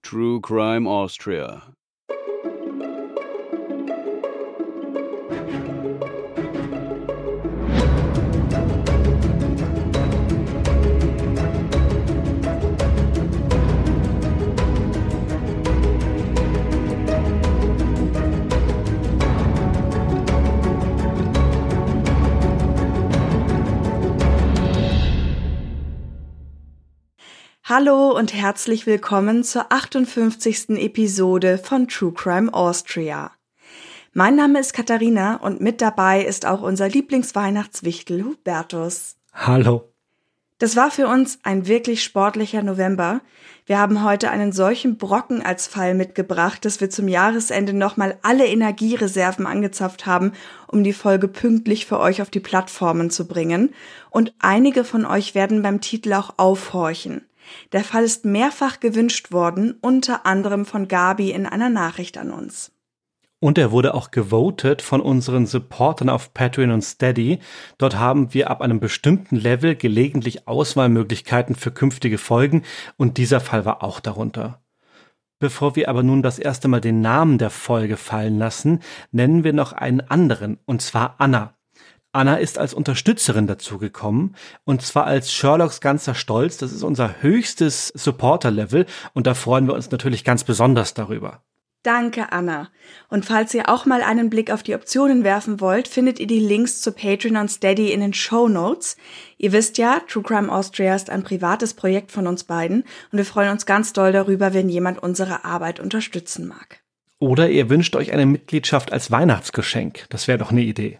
True Crime Austria. Hallo und herzlich willkommen zur 58. Episode von True Crime Austria. Mein Name ist Katharina und mit dabei ist auch unser Lieblingsweihnachtswichtel Hubertus. Hallo. Das war für uns ein wirklich sportlicher November. Wir haben heute einen solchen Brocken als Fall mitgebracht, dass wir zum Jahresende nochmal alle Energiereserven angezapft haben, um die Folge pünktlich für euch auf die Plattformen zu bringen. Und einige von euch werden beim Titel auch aufhorchen. Der Fall ist mehrfach gewünscht worden, unter anderem von Gabi in einer Nachricht an uns. Und er wurde auch gewotet von unseren Supportern auf Patreon und Steady. Dort haben wir ab einem bestimmten Level gelegentlich Auswahlmöglichkeiten für künftige Folgen und dieser Fall war auch darunter. Bevor wir aber nun das erste Mal den Namen der Folge fallen lassen, nennen wir noch einen anderen, und zwar Anna. Anna ist als Unterstützerin dazugekommen, und zwar als Sherlocks ganzer Stolz. Das ist unser höchstes Supporter-Level und da freuen wir uns natürlich ganz besonders darüber. Danke, Anna. Und falls ihr auch mal einen Blick auf die Optionen werfen wollt, findet ihr die Links zu Patreon und Steady in den Shownotes. Ihr wisst ja, True Crime Austria ist ein privates Projekt von uns beiden und wir freuen uns ganz doll darüber, wenn jemand unsere Arbeit unterstützen mag. Oder ihr wünscht euch eine Mitgliedschaft als Weihnachtsgeschenk. Das wäre doch eine Idee.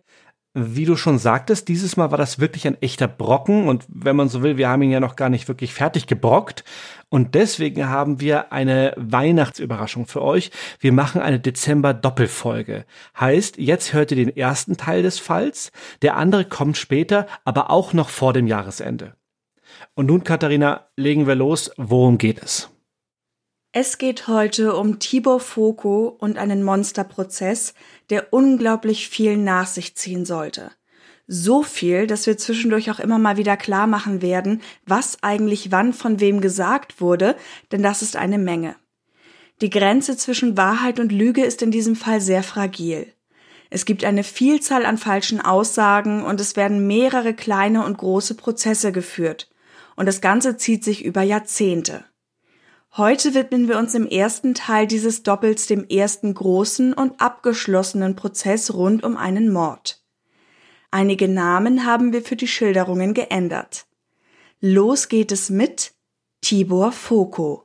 Wie du schon sagtest, dieses Mal war das wirklich ein echter Brocken und wenn man so will, wir haben ihn ja noch gar nicht wirklich fertig gebrockt und deswegen haben wir eine Weihnachtsüberraschung für euch. Wir machen eine Dezember-Doppelfolge. Heißt, jetzt hört ihr den ersten Teil des Falls, der andere kommt später, aber auch noch vor dem Jahresende. Und nun, Katharina, legen wir los. Worum geht es? Es geht heute um Tibor Foko und einen Monsterprozess, der unglaublich viel nach sich ziehen sollte. So viel, dass wir zwischendurch auch immer mal wieder klar machen werden, was eigentlich wann von wem gesagt wurde, denn das ist eine Menge. Die Grenze zwischen Wahrheit und Lüge ist in diesem Fall sehr fragil. Es gibt eine Vielzahl an falschen Aussagen und es werden mehrere kleine und große Prozesse geführt. Und das Ganze zieht sich über Jahrzehnte. Heute widmen wir uns im ersten Teil dieses Doppels dem ersten großen und abgeschlossenen Prozess rund um einen Mord. Einige Namen haben wir für die Schilderungen geändert. Los geht es mit Tibor Foko.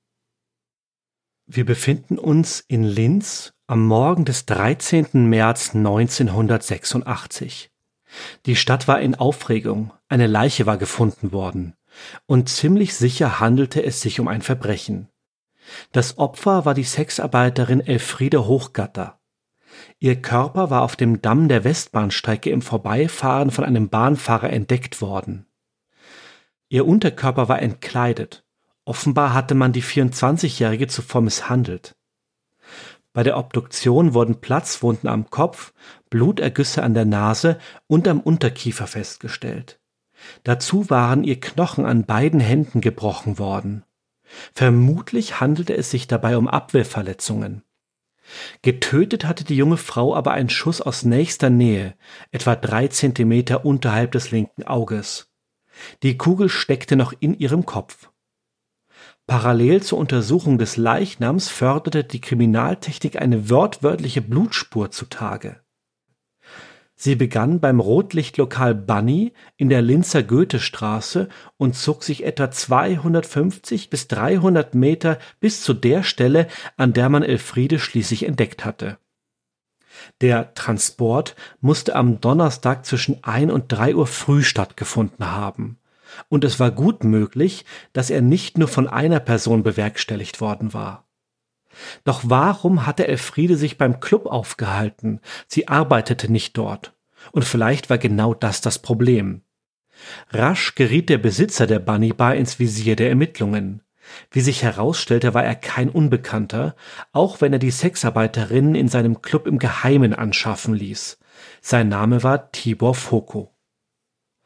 Wir befinden uns in Linz am Morgen des 13. März 1986. Die Stadt war in Aufregung, eine Leiche war gefunden worden. Und ziemlich sicher handelte es sich um ein Verbrechen. Das Opfer war die Sexarbeiterin Elfriede Hochgatter. Ihr Körper war auf dem Damm der Westbahnstrecke im Vorbeifahren von einem Bahnfahrer entdeckt worden. Ihr Unterkörper war entkleidet. Offenbar hatte man die 24-Jährige zuvor misshandelt. Bei der Obduktion wurden Platzwunden am Kopf, Blutergüsse an der Nase und am Unterkiefer festgestellt. Dazu waren ihr Knochen an beiden Händen gebrochen worden. Vermutlich handelte es sich dabei um Abwehrverletzungen. Getötet hatte die junge Frau aber ein Schuss aus nächster Nähe, etwa 3 Zentimeter unterhalb des linken Auges. Die Kugel steckte noch in ihrem Kopf. Parallel zur Untersuchung des Leichnams förderte die Kriminaltechnik eine wortwörtliche Blutspur zutage. Sie begann beim Rotlichtlokal Bunny in der Linzer Goethestraße und zog sich etwa 250 bis 300 Meter bis zu der Stelle, an der man Elfriede schließlich entdeckt hatte. Der Transport musste am Donnerstag zwischen 1 und 3 Uhr früh stattgefunden haben. Und es war gut möglich, dass er nicht nur von einer Person bewerkstelligt worden war. Doch warum hatte Elfriede sich beim Club aufgehalten? Sie arbeitete nicht dort. Und vielleicht war genau das Problem. Rasch geriet der Besitzer der Bunny Bar ins Visier der Ermittlungen. Wie sich herausstellte, war er kein Unbekannter, auch wenn er die Sexarbeiterinnen in seinem Club im Geheimen anschaffen ließ. Sein Name war Tibor Foko.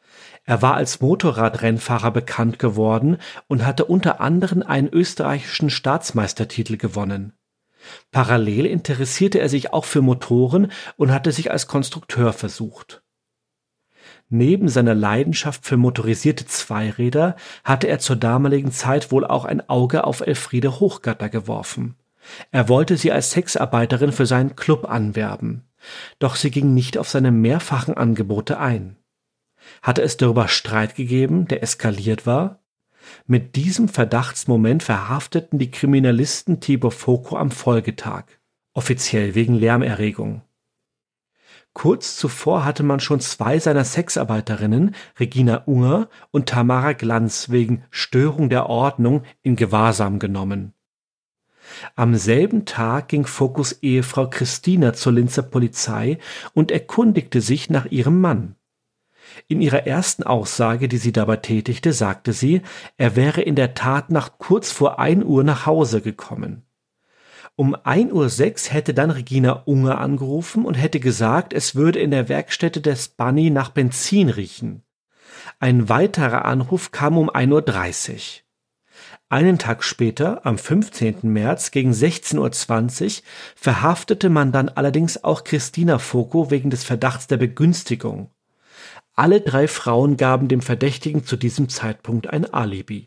Er war als Motorradrennfahrer bekannt geworden und hatte unter anderem einen österreichischen Staatsmeistertitel gewonnen. Parallel interessierte er sich auch für Motoren und hatte sich als Konstrukteur versucht. Neben seiner Leidenschaft für motorisierte Zweiräder hatte er zur damaligen Zeit wohl auch ein Auge auf Elfriede Hochgatter geworfen. Er wollte sie als Sexarbeiterin für seinen Club anwerben, doch sie ging nicht auf seine mehrfachen Angebote ein. Hatte es darüber Streit gegeben, der eskaliert war? Mit diesem Verdachtsmoment verhafteten die Kriminalisten Tibor Foko am Folgetag, offiziell wegen Lärmerregung. Kurz zuvor hatte man schon 2 seiner Sexarbeiterinnen, Regina Unger und Tamara Glanz, wegen Störung der Ordnung in Gewahrsam genommen. Am selben Tag ging Fokos Ehefrau Christina zur Linzer Polizei und erkundigte sich nach ihrem Mann. In ihrer ersten Aussage, die sie dabei tätigte, sagte sie, er wäre in der Tatnacht kurz vor 1 Uhr nach Hause gekommen. Um 1:06 Uhr hätte dann Regina Unger angerufen und hätte gesagt, es würde in der Werkstätte des Bunny nach Benzin riechen. Ein weiterer Anruf kam um 1:30 Uhr. Einen Tag später, am 15. März gegen 16:20 Uhr, verhaftete man dann allerdings auch Christina Foko wegen des Verdachts der Begünstigung. Alle 3 Frauen gaben dem Verdächtigen zu diesem Zeitpunkt ein Alibi.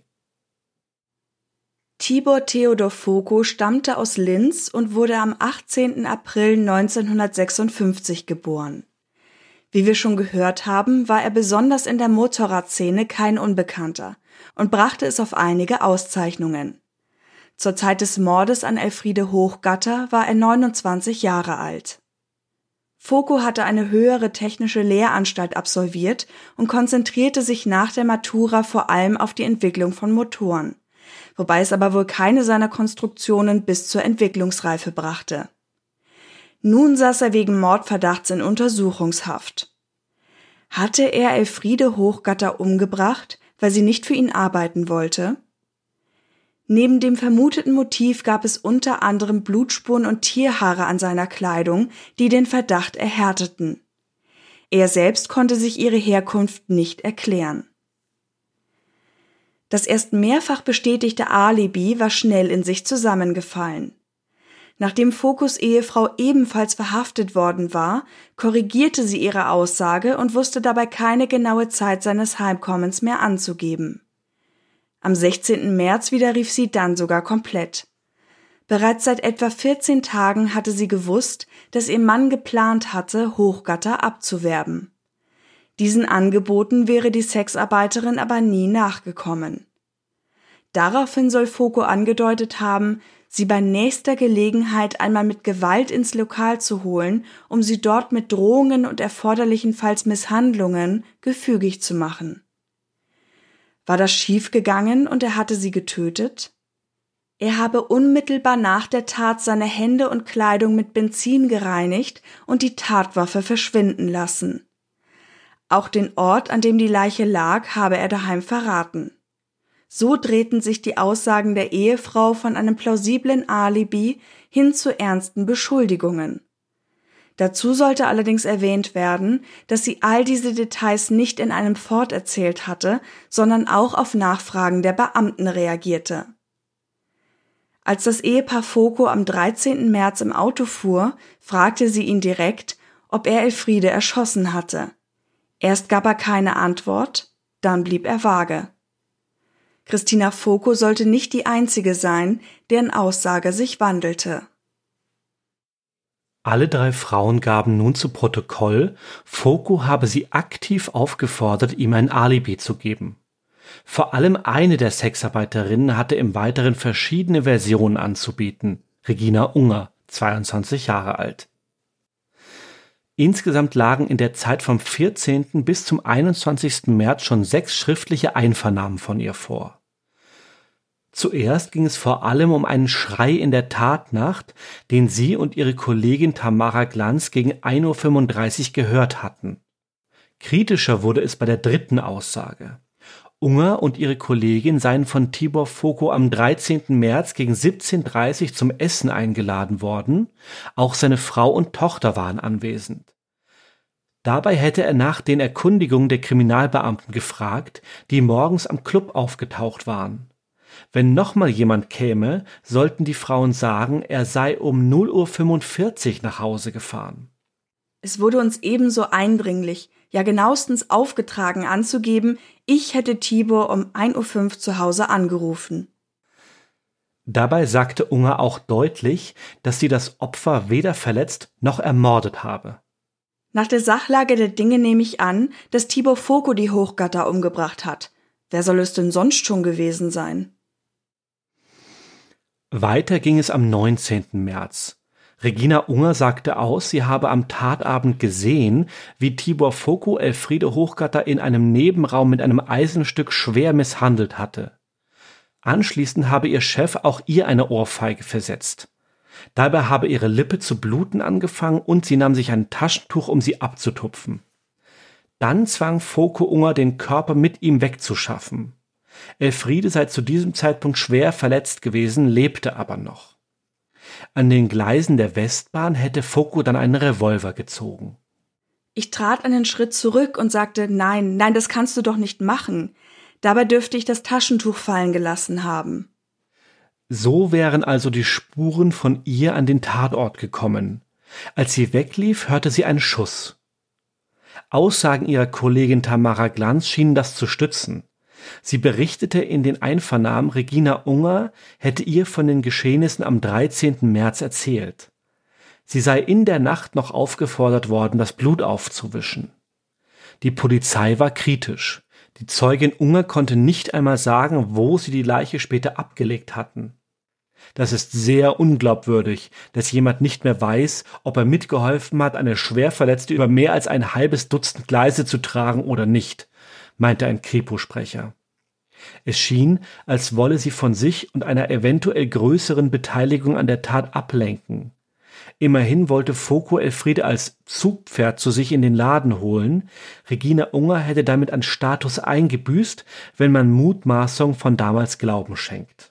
Tibor Theodor Foko stammte aus Linz und wurde am 18. April 1956 geboren. Wie wir schon gehört haben, war er besonders in der Motorradszene kein Unbekannter und brachte es auf einige Auszeichnungen. Zur Zeit des Mordes an Elfriede Hochgatter war er 29 Jahre alt. Foko hatte eine höhere technische Lehranstalt absolviert und konzentrierte sich nach der Matura vor allem auf die Entwicklung von Motoren, wobei es aber wohl keine seiner Konstruktionen bis zur Entwicklungsreife brachte. Nun saß er wegen Mordverdachts in Untersuchungshaft. Hatte er Elfriede Hochgatter umgebracht, weil sie nicht für ihn arbeiten wollte? Neben dem vermuteten Motiv gab es unter anderem Blutspuren und Tierhaare an seiner Kleidung, die den Verdacht erhärteten. Er selbst konnte sich ihre Herkunft nicht erklären. Das erst mehrfach bestätigte Alibi war schnell in sich zusammengefallen. Nachdem Fokos Ehefrau ebenfalls verhaftet worden war, korrigierte sie ihre Aussage und wusste dabei keine genaue Zeit seines Heimkommens mehr anzugeben. Am 16. März widerrief sie dann sogar komplett. Bereits seit etwa 14 Tagen hatte sie gewusst, dass ihr Mann geplant hatte, Hochgatter abzuwerben. Diesen Angeboten wäre die Sexarbeiterin aber nie nachgekommen. Daraufhin soll Foko angedeutet haben, sie bei nächster Gelegenheit einmal mit Gewalt ins Lokal zu holen, um sie dort mit Drohungen und erforderlichenfalls Misshandlungen gefügig zu machen. War das schiefgegangen und er hatte sie getötet? Er habe unmittelbar nach der Tat seine Hände und Kleidung mit Benzin gereinigt und die Tatwaffe verschwinden lassen. Auch den Ort, an dem die Leiche lag, habe er daheim verraten. So drehten sich die Aussagen der Ehefrau von einem plausiblen Alibi hin zu ernsten Beschuldigungen. Dazu sollte allerdings erwähnt werden, dass sie all diese Details nicht in einem Fort erzählt hatte, sondern auch auf Nachfragen der Beamten reagierte. Als das Ehepaar Foko am 13. März im Auto fuhr, fragte sie ihn direkt, ob er Elfriede erschossen hatte. Erst gab er keine Antwort, dann blieb er vage. Christina Foko sollte nicht die einzige sein, deren Aussage sich wandelte. Alle 3 Frauen gaben nun zu Protokoll, Foko habe sie aktiv aufgefordert, ihm ein Alibi zu geben. Vor allem eine der Sexarbeiterinnen hatte im Weiteren verschiedene Versionen anzubieten, Regina Unger, 22 Jahre alt. Insgesamt lagen in der Zeit vom 14. bis zum 21. März schon 6 schriftliche Einvernahmen von ihr vor. Zuerst ging es vor allem um einen Schrei in der Tatnacht, den sie und ihre Kollegin Tamara Glanz gegen 1:35 Uhr gehört hatten. Kritischer wurde es bei der dritten Aussage. Unger und ihre Kollegin seien von Tibor Foko am 13. März gegen 17:30 Uhr zum Essen eingeladen worden, auch seine Frau und Tochter waren anwesend. Dabei hätte er nach den Erkundigungen der Kriminalbeamten gefragt, die morgens am Club aufgetaucht waren. Wenn nochmal jemand käme, sollten die Frauen sagen, er sei um 0:45 Uhr nach Hause gefahren. Es wurde uns ebenso eindringlich, ja genauestens aufgetragen anzugeben, ich hätte Tibor um 1:05 Uhr zu Hause angerufen. Dabei sagte Unger auch deutlich, dass sie das Opfer weder verletzt noch ermordet habe. Nach der Sachlage der Dinge nehme ich an, dass Tibor Foko die Hochgatter umgebracht hat. Wer soll es denn sonst schon gewesen sein? Weiter ging es am 19. März. Regina Unger sagte aus, sie habe am Tatabend gesehen, wie Tibor Foko Elfriede Hochgatter in einem Nebenraum mit einem Eisenstück schwer misshandelt hatte. Anschließend habe ihr Chef auch ihr eine Ohrfeige versetzt. Dabei habe ihre Lippe zu bluten angefangen und sie nahm sich ein Taschentuch, um sie abzutupfen. Dann zwang Foko Unger, den Körper mit ihm wegzuschaffen. Elfriede sei zu diesem Zeitpunkt schwer verletzt gewesen, lebte aber noch. An den Gleisen der Westbahn hätte Foko dann einen Revolver gezogen. Ich trat einen Schritt zurück und sagte, nein, das kannst du doch nicht machen. Dabei dürfte ich das Taschentuch fallen gelassen haben. So wären also die Spuren von ihr an den Tatort gekommen. Als sie weglief, hörte sie einen Schuss. Aussagen ihrer Kollegin Tamara Glanz schienen das zu stützen. Sie berichtete in den Einvernahmen, Regina Unger hätte ihr von den Geschehnissen am 13. März erzählt. Sie sei in der Nacht noch aufgefordert worden, das Blut aufzuwischen. Die Polizei war kritisch. Die Zeugin Unger konnte nicht einmal sagen, wo sie die Leiche später abgelegt hatten. Das ist sehr unglaubwürdig, dass jemand nicht mehr weiß, ob er mitgeholfen hat, eine Schwerverletzte über mehr als ein halbes Dutzend Gleise zu tragen oder nicht, meinte ein Kripo-Sprecher. Es schien, als wolle sie von sich und einer eventuell größeren Beteiligung an der Tat ablenken. Immerhin wollte Foko Elfriede als Zugpferd zu sich in den Laden holen. Regina Unger hätte damit an Status eingebüßt, wenn man Mutmaßung von damals Glauben schenkt.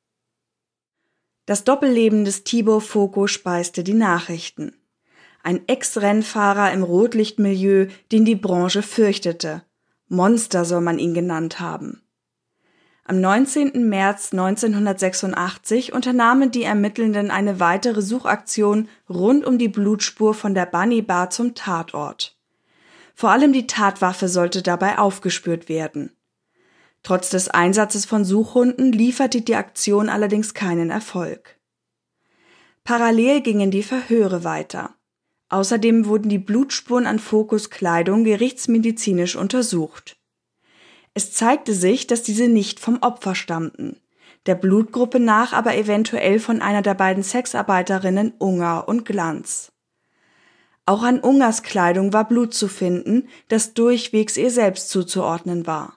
Das Doppelleben des Tibor Foko speiste die Nachrichten. Ein Ex-Rennfahrer im Rotlichtmilieu, den die Branche fürchtete. Monster soll man ihn genannt haben. Am 19. März 1986 unternahmen die Ermittelnden eine weitere Suchaktion rund um die Blutspur von der Bunny Bar zum Tatort. Vor allem die Tatwaffe sollte dabei aufgespürt werden. Trotz des Einsatzes von Suchhunden lieferte die Aktion allerdings keinen Erfolg. Parallel gingen die Verhöre weiter. Außerdem wurden die Blutspuren an Fokos Kleidung gerichtsmedizinisch untersucht. Es zeigte sich, dass diese nicht vom Opfer stammten, der Blutgruppe nach aber eventuell von einer der beiden Sexarbeiterinnen Unger und Glanz. Auch an Ungers Kleidung war Blut zu finden, das durchwegs ihr selbst zuzuordnen war.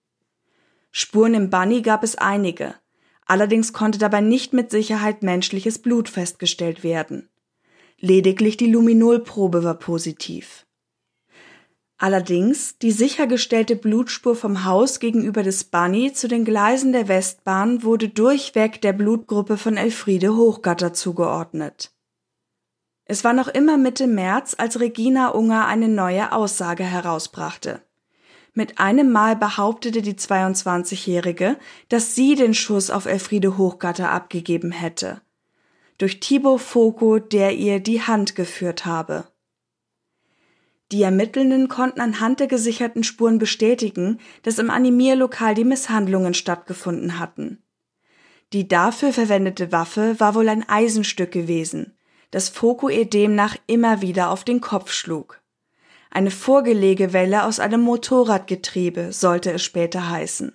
Spuren im Bunny gab es einige, allerdings konnte dabei nicht mit Sicherheit menschliches Blut festgestellt werden. Lediglich die Luminolprobe war positiv. Allerdings, die sichergestellte Blutspur vom Haus gegenüber des Bunny zu den Gleisen der Westbahn wurde durchweg der Blutgruppe von Elfriede Hochgatter zugeordnet. Es war noch immer Mitte März, als Regina Unger eine neue Aussage herausbrachte. Mit einem Mal behauptete die 22-Jährige, dass sie den Schuss auf Elfriede Hochgatter abgegeben hätte. Durch Tibor Foko, der ihr die Hand geführt habe. Die Ermittelnden konnten anhand der gesicherten Spuren bestätigen, dass im Animierlokal die Misshandlungen stattgefunden hatten. Die dafür verwendete Waffe war wohl ein Eisenstück gewesen, das Foko ihr demnach immer wieder auf den Kopf schlug. Eine Vorgelegewelle aus einem Motorradgetriebe, sollte es später heißen.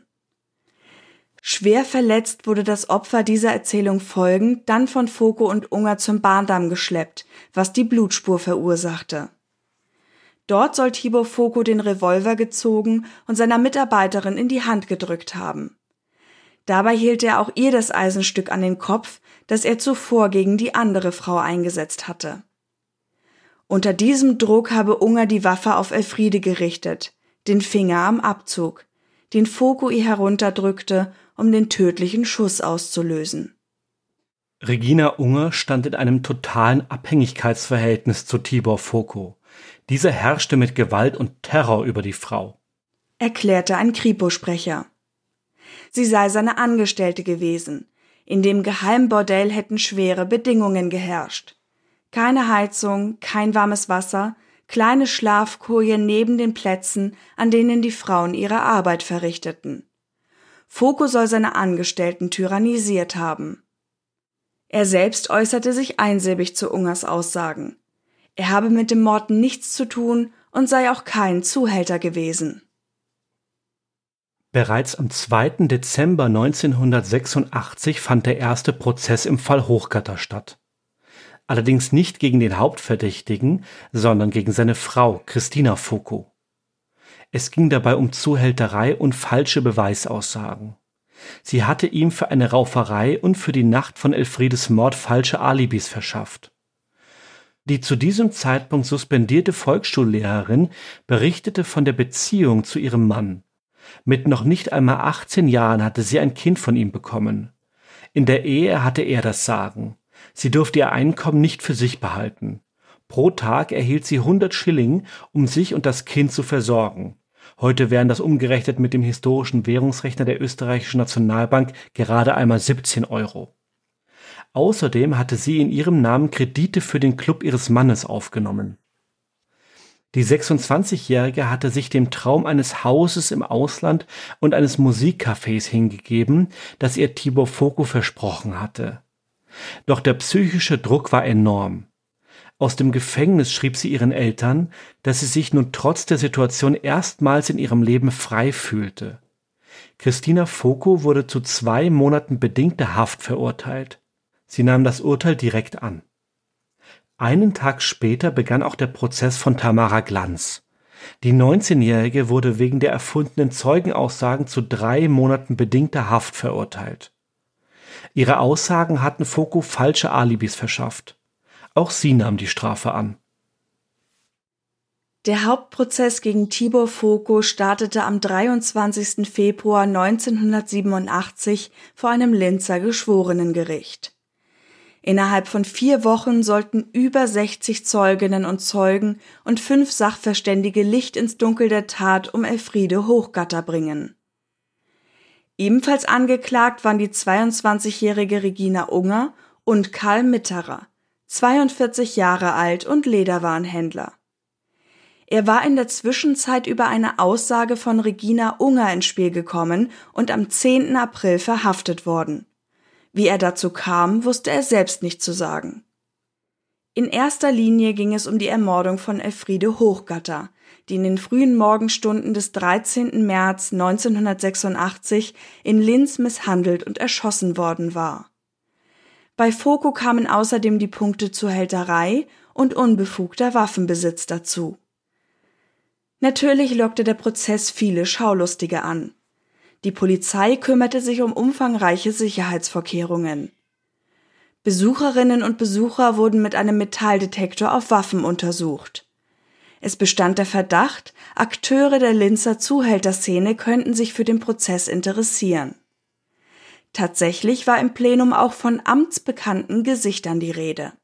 Schwer verletzt wurde das Opfer dieser Erzählung folgend dann von Foko und Unger zum Bahndamm geschleppt, was die Blutspur verursachte. Dort soll Tibor Foko den Revolver gezogen und seiner Mitarbeiterin in die Hand gedrückt haben. Dabei hielt er auch ihr das Eisenstück an den Kopf, das er zuvor gegen die andere Frau eingesetzt hatte. Unter diesem Druck habe Unger die Waffe auf Elfriede gerichtet, den Finger am Abzug, den Foko ihr herunterdrückte, um den tödlichen Schuss auszulösen. Regina Unger stand in einem totalen Abhängigkeitsverhältnis zu Tibor Foko. Dieser herrschte mit Gewalt und Terror über die Frau, erklärte ein Kripo-Sprecher. Sie sei seine Angestellte gewesen. In dem Geheimbordell hätten schwere Bedingungen geherrscht. Keine Heizung, kein warmes Wasser, kleine Schlafkojen neben den Plätzen, an denen die Frauen ihre Arbeit verrichteten. Foko soll seine Angestellten tyrannisiert haben. Er selbst äußerte sich einsilbig zu Ungers Aussagen. Er habe mit dem Mord nichts zu tun und sei auch kein Zuhälter gewesen. Bereits am 2. Dezember 1986 fand der erste Prozess im Fall Hochgatter statt. Allerdings nicht gegen den Hauptverdächtigen, sondern gegen seine Frau Christina Foko. Es ging dabei um Zuhälterei und falsche Beweisaussagen. Sie hatte ihm für eine Rauferei und für die Nacht von Elfriedes Mord falsche Alibis verschafft. Die zu diesem Zeitpunkt suspendierte Volksschullehrerin berichtete von der Beziehung zu ihrem Mann. Mit noch nicht einmal 18 Jahren hatte sie ein Kind von ihm bekommen. In der Ehe hatte er das Sagen. Sie durfte ihr Einkommen nicht für sich behalten. Pro Tag erhielt sie 100 Schilling, um sich und das Kind zu versorgen. Heute wären das umgerechnet mit dem historischen Währungsrechner der österreichischen Nationalbank gerade einmal 17 Euro. Außerdem hatte sie in ihrem Namen Kredite für den Club ihres Mannes aufgenommen. Die 26-Jährige hatte sich dem Traum eines Hauses im Ausland und eines Musikcafés hingegeben, das ihr Tibor Foko versprochen hatte. Doch der psychische Druck war enorm. Aus dem Gefängnis schrieb sie ihren Eltern, dass sie sich nun trotz der Situation erstmals in ihrem Leben frei fühlte. Christina Foko wurde zu 2 Monaten bedingter Haft verurteilt. Sie nahm das Urteil direkt an. Einen Tag später begann auch der Prozess von Tamara Glanz. Die 19-Jährige wurde wegen der erfundenen Zeugenaussagen zu 3 Monaten bedingter Haft verurteilt. Ihre Aussagen hatten Foko falsche Alibis verschafft. Auch sie nahm die Strafe an. Der Hauptprozess gegen Tibor Foko startete am 23. Februar 1987 vor einem Linzer Geschworenengericht. Innerhalb von 4 Wochen sollten über 60 Zeuginnen und Zeugen und 5 Sachverständige Licht ins Dunkel der Tat um Elfriede Hochgatter bringen. Ebenfalls angeklagt waren die 22-jährige Regina Unger und Karl Mitterer, 42 Jahre alt und Lederwarenhändler. Er war in der Zwischenzeit über eine Aussage von Regina Unger ins Spiel gekommen und am 10. April verhaftet worden. Wie er dazu kam, wusste er selbst nicht zu sagen. In erster Linie ging es um die Ermordung von Elfriede Hochgatter, die in den frühen Morgenstunden des 13. März 1986 in Linz misshandelt und erschossen worden war. Bei Foko kamen außerdem die Punkte Zuhälterei und unbefugter Waffenbesitz dazu. Natürlich lockte der Prozess viele Schaulustige an. Die Polizei kümmerte sich um umfangreiche Sicherheitsvorkehrungen. Besucherinnen und Besucher wurden mit einem Metalldetektor auf Waffen untersucht. Es bestand der Verdacht, Akteure der Linzer Zuhälterszene könnten sich für den Prozess interessieren. Tatsächlich war im Plenum auch von amtsbekannten Gesichtern die Rede.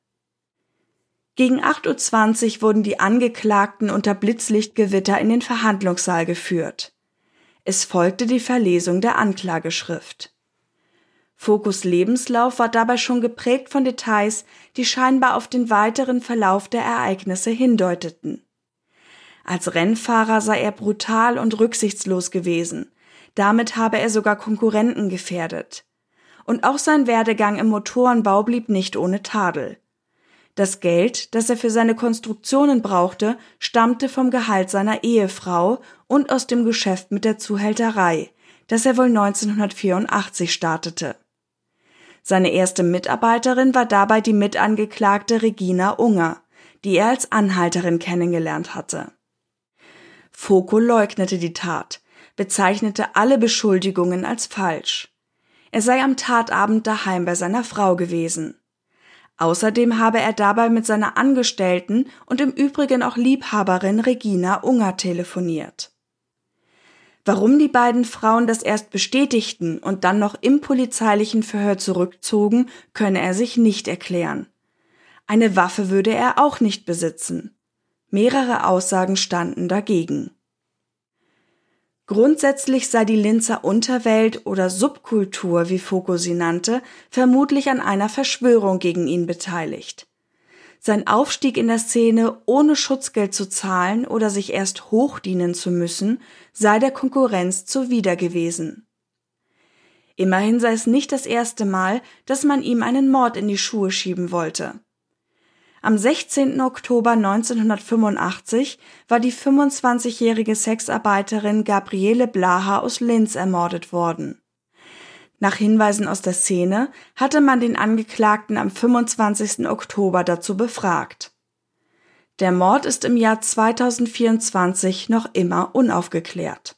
Gegen 8:20 Uhr wurden die Angeklagten unter Blitzlichtgewitter in den Verhandlungssaal geführt. Es folgte die Verlesung der Anklageschrift. Fokos Lebenslauf war dabei schon geprägt von Details, die scheinbar auf den weiteren Verlauf der Ereignisse hindeuteten. Als Rennfahrer sei er brutal und rücksichtslos gewesen. Damit habe er sogar Konkurrenten gefährdet. Und auch sein Werdegang im Motorenbau blieb nicht ohne Tadel. Das Geld, das er für seine Konstruktionen brauchte, stammte vom Gehalt seiner Ehefrau und aus dem Geschäft mit der Zuhälterei, das er wohl 1984 startete. Seine erste Mitarbeiterin war dabei die Mitangeklagte Regina Unger, die er als Anhalterin kennengelernt hatte. Foko leugnete die Tat, bezeichnete alle Beschuldigungen als falsch. Er sei am Tatabend daheim bei seiner Frau gewesen. Außerdem habe er dabei mit seiner Angestellten und im Übrigen auch Liebhaberin Regina Unger telefoniert. Warum die beiden Frauen das erst bestätigten und dann noch im polizeilichen Verhör zurückzogen, könne er sich nicht erklären. Eine Waffe würde er auch nicht besitzen. Mehrere Aussagen standen dagegen. Grundsätzlich sei die Linzer Unterwelt oder Subkultur, wie Foucault sie nannte, vermutlich an einer Verschwörung gegen ihn beteiligt. Sein Aufstieg in der Szene, ohne Schutzgeld zu zahlen oder sich erst hochdienen zu müssen, sei der Konkurrenz zuwider gewesen. Immerhin sei es nicht das erste Mal, dass man ihm einen Mord in die Schuhe schieben wollte. Am 16. Oktober 1985 war die 25-jährige Sexarbeiterin Gabriele Blaha aus Linz ermordet worden. Nach Hinweisen aus der Szene hatte man den Angeklagten am 25. Oktober dazu befragt. Der Mord ist im Jahr 2024 noch immer unaufgeklärt.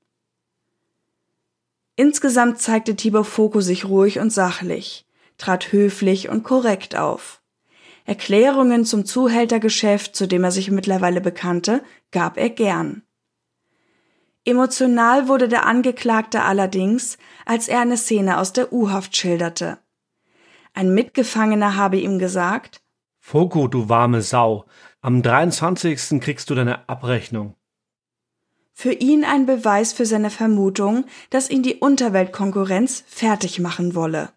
Insgesamt zeigte Tibor Foucault sich ruhig und sachlich, trat höflich und korrekt auf. Erklärungen zum Zuhältergeschäft, zu dem er sich mittlerweile bekannte, gab er gern. Emotional wurde der Angeklagte allerdings, als er eine Szene aus der U-Haft schilderte. Ein Mitgefangener habe ihm gesagt: Foucault, du warme Sau, am 23. kriegst du deine Abrechnung. Für ihn ein Beweis für seine Vermutung, dass ihn die Unterweltkonkurrenz fertig machen wolle.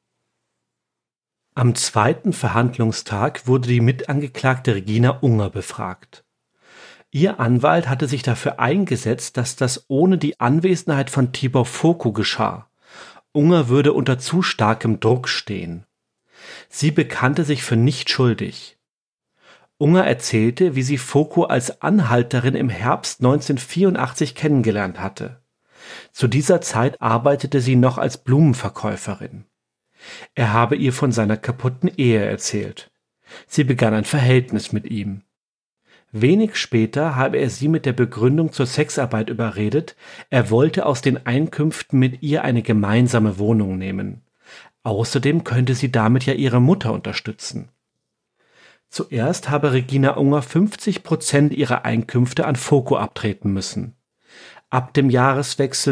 Am zweiten Verhandlungstag wurde die Mitangeklagte Regina Unger befragt. Ihr Anwalt hatte sich dafür eingesetzt, dass das ohne die Anwesenheit von Tibor Foucault geschah. Unger würde unter zu starkem Druck stehen. Sie bekannte sich für nicht schuldig. Unger erzählte, wie sie Foucault als Anhalterin im Herbst 1984 kennengelernt hatte. Zu dieser Zeit arbeitete sie noch als Blumenverkäuferin. Er habe ihr von seiner kaputten Ehe erzählt. Sie begann ein Verhältnis mit ihm. Wenig später habe er sie mit der Begründung zur Sexarbeit überredet, er wollte aus den Einkünften mit ihr eine gemeinsame Wohnung nehmen. Außerdem könnte sie damit ja ihre Mutter unterstützen. Zuerst habe Regina Unger 50% ihrer Einkünfte an Foucault abtreten müssen. Ab dem Jahreswechsel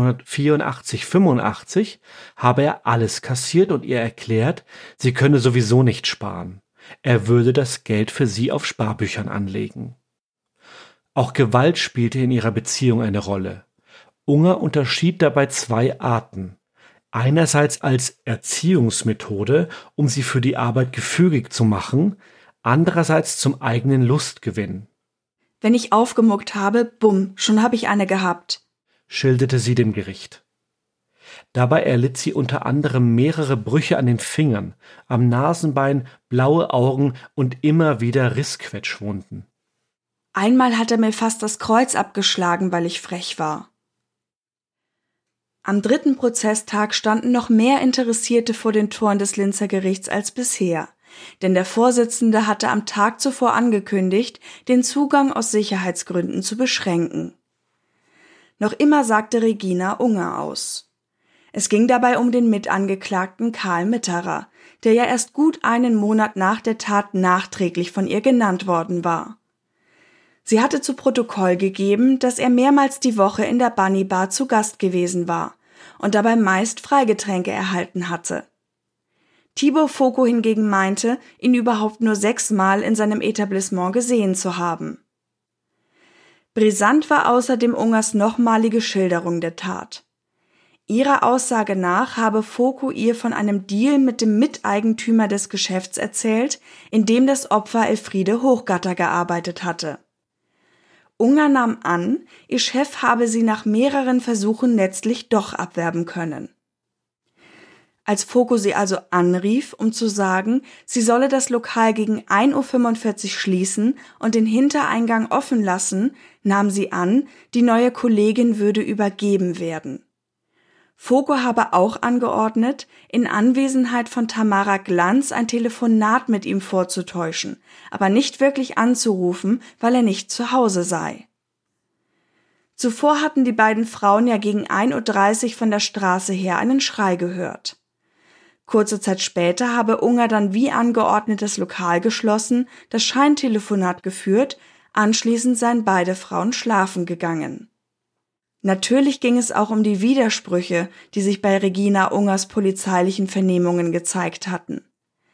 1984/85 habe er alles kassiert und ihr erklärt, sie könne sowieso nicht sparen. Er würde das Geld für sie auf Sparbüchern anlegen. Auch Gewalt spielte in ihrer Beziehung eine Rolle. Unger unterschied dabei zwei Arten. Einerseits als Erziehungsmethode, um sie für die Arbeit gefügig zu machen, andererseits zum eigenen Lustgewinn. Wenn ich aufgemuckt habe, bumm, schon habe ich eine gehabt, schilderte sie dem Gericht. Dabei erlitt sie unter anderem mehrere Brüche an den Fingern, am Nasenbein, blaue Augen und immer wieder Rissquetschwunden. Einmal hat er mir fast das Kreuz abgeschlagen, weil ich frech war. Am dritten Prozesstag standen noch mehr Interessierte vor den Toren des Linzer Gerichts als bisher, denn der Vorsitzende hatte am Tag zuvor angekündigt, den Zugang aus Sicherheitsgründen zu beschränken. Noch immer sagte Regina Unger aus. Es ging dabei um den Mitangeklagten Karl Mitterer, der ja erst gut einen Monat nach der Tat nachträglich von ihr genannt worden war. Sie hatte zu Protokoll gegeben, dass er mehrmals die Woche in der Bunny Bar zu Gast gewesen war und dabei meist Freigetränke erhalten hatte. Tibor Foucault hingegen meinte, ihn überhaupt nur 6 Mal in seinem Etablissement gesehen zu haben. Brisant war außerdem Ungers nochmalige Schilderung der Tat. Ihrer Aussage nach habe Foucault ihr von einem Deal mit dem Miteigentümer des Geschäfts erzählt, in dem das Opfer Elfriede Hochgatter gearbeitet hatte. Unger nahm an, ihr Chef habe sie nach mehreren Versuchen letztlich doch abwerben können. Als Foucault sie also anrief, um zu sagen, sie solle das Lokal gegen 1:45 Uhr schließen und den Hintereingang offen lassen, nahm sie an, die neue Kollegin würde übergeben werden. Foucault habe auch angeordnet, in Anwesenheit von Tamara Glanz ein Telefonat mit ihm vorzutäuschen, aber nicht wirklich anzurufen, weil er nicht zu Hause sei. Zuvor hatten die beiden Frauen ja gegen 1:30 Uhr von der Straße her einen Schrei gehört. Kurze Zeit später habe Unger dann wie angeordnet das Lokal geschlossen, das Scheintelefonat geführt, anschließend seien beide Frauen schlafen gegangen. Natürlich ging es auch um die Widersprüche, die sich bei Regina Ungers polizeilichen Vernehmungen gezeigt hatten.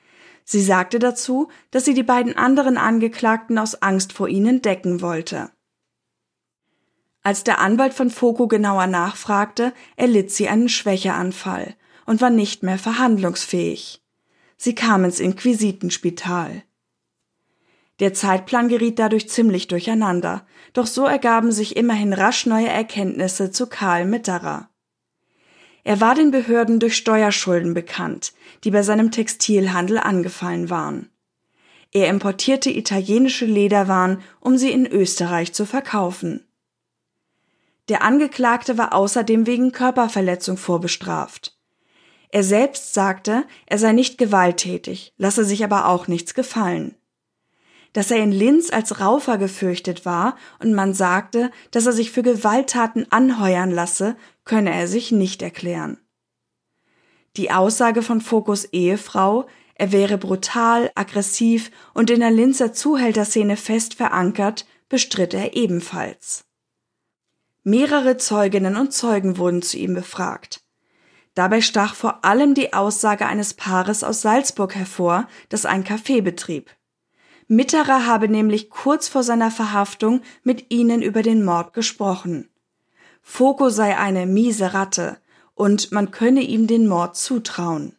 Sie sagte dazu, dass sie die beiden anderen Angeklagten aus Angst vor ihnen decken wollte. Als der Anwalt von Foucault genauer nachfragte, erlitt sie einen Schwächeanfall und war nicht mehr verhandlungsfähig. Sie kam ins Inquisitenspital. Der Zeitplan geriet dadurch ziemlich durcheinander, doch so ergaben sich immerhin rasch neue Erkenntnisse zu Karl Mitterer. Er war den Behörden durch Steuerschulden bekannt, die bei seinem Textilhandel angefallen waren. Er importierte italienische Lederwaren, um sie in Österreich zu verkaufen. Der Angeklagte war außerdem wegen Körperverletzung vorbestraft. Er selbst sagte, er sei nicht gewalttätig, lasse sich aber auch nichts gefallen. Dass er in Linz als Raufer gefürchtet war und man sagte, dass er sich für Gewalttaten anheuern lasse, könne er sich nicht erklären. Die Aussage von Foucaults Ehefrau, er wäre brutal, aggressiv und in der Linzer Zuhälterszene fest verankert, bestritt er ebenfalls. Mehrere Zeuginnen und Zeugen wurden zu ihm befragt. Dabei stach vor allem die Aussage eines Paares aus Salzburg hervor, das ein Café betrieb. Mitterer habe nämlich kurz vor seiner Verhaftung mit ihnen über den Mord gesprochen. Foucault sei eine miese Ratte und man könne ihm den Mord zutrauen.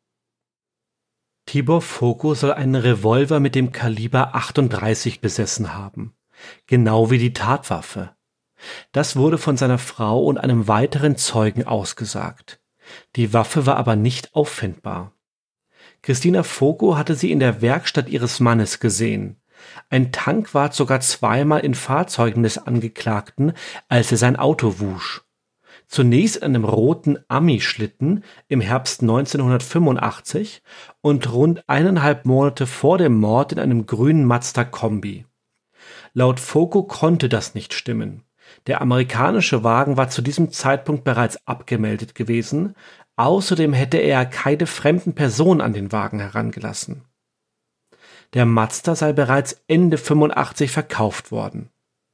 Tibor Foucault soll einen Revolver mit dem Kaliber 38 besessen haben, genau wie die Tatwaffe. Das wurde von seiner Frau und einem weiteren Zeugen ausgesagt. Die Waffe war aber nicht auffindbar. Christina Foucault hatte sie in der Werkstatt ihres Mannes gesehen. Ein Tankwart sogar zweimal in Fahrzeugen des Angeklagten, als er sein Auto wusch. Zunächst in einem roten Ami-Schlitten im Herbst 1985 und rund 1,5 Monate vor dem Mord in einem grünen Mazda-Kombi. Laut Foucault konnte das nicht stimmen. Der amerikanische Wagen war zu diesem Zeitpunkt bereits abgemeldet gewesen. Außerdem hätte er keine fremden Personen an den Wagen herangelassen. Der Mazda sei bereits Ende 85 verkauft worden.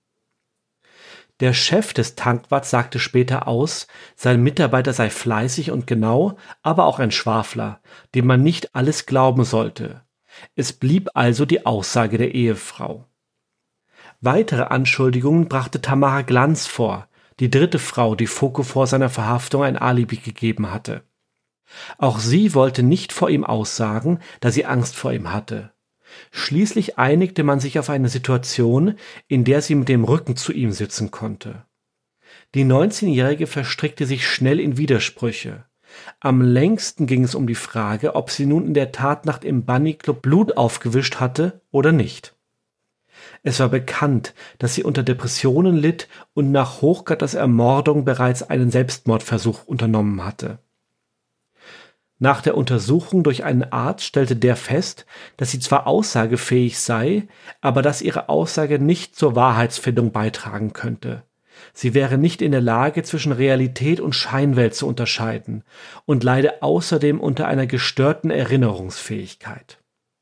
Der Chef des Tankwarts sagte später aus, sein Mitarbeiter sei fleißig und genau, aber auch ein Schwafler, dem man nicht alles glauben sollte. Es blieb also die Aussage der Ehefrau. Weitere Anschuldigungen brachte Tamara Glanz vor, die dritte Frau, die Foucault vor seiner Verhaftung ein Alibi gegeben hatte. Auch sie wollte nicht vor ihm aussagen, da sie Angst vor ihm hatte. Schließlich einigte man sich auf eine Situation, in der sie mit dem Rücken zu ihm sitzen konnte. Die 19-Jährige verstrickte sich schnell in Widersprüche. Am längsten ging es um die Frage, ob sie nun in der Tatnacht im Bunny Club Blut aufgewischt hatte oder nicht. Es war bekannt, dass sie unter Depressionen litt und nach Hochgatters Ermordung bereits einen Selbstmordversuch unternommen hatte. Nach der Untersuchung durch einen Arzt stellte der fest, dass sie zwar aussagefähig sei, aber dass ihre Aussage nicht zur Wahrheitsfindung beitragen könnte. Sie wäre nicht in der Lage, zwischen Realität und Scheinwelt zu unterscheiden und leide außerdem unter einer gestörten Erinnerungsfähigkeit.